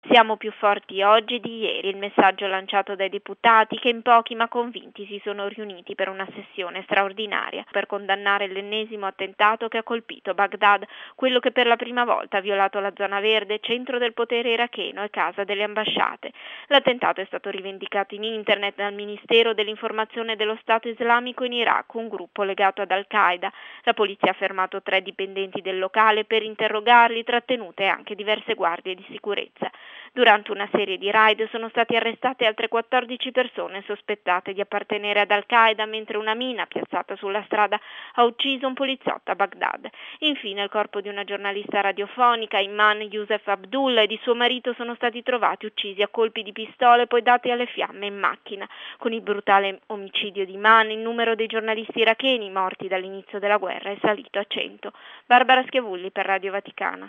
Siamo più forti oggi di ieri, il messaggio lanciato dai deputati che in pochi ma convinti si sono riuniti per una sessione straordinaria per condannare l'ennesimo attentato che ha colpito Baghdad, quello che per la prima volta ha violato la zona verde, centro del potere iracheno e casa delle ambasciate. L'attentato è stato rivendicato in internet dal Ministero dell'Informazione dello Stato Islamico in Iraq, un gruppo legato ad Al-Qaeda. La polizia ha fermato 3 dipendenti del locale per interrogarli, trattenute anche diverse guardie di sicurezza. Durante una serie di raid sono state arrestate altre 14 persone sospettate di appartenere ad Al-Qaeda, mentre una mina piazzata sulla strada ha ucciso un poliziotto a Baghdad. Infine il corpo di una giornalista radiofonica, Iman Youssef Abdullah, e di suo marito sono stati trovati uccisi a colpi di pistole poi dati alle fiamme in macchina. Con il brutale omicidio di Iman, il numero dei giornalisti iracheni morti dall'inizio della guerra è salito a 100. Barbara Schiavulli per Radio Vaticana.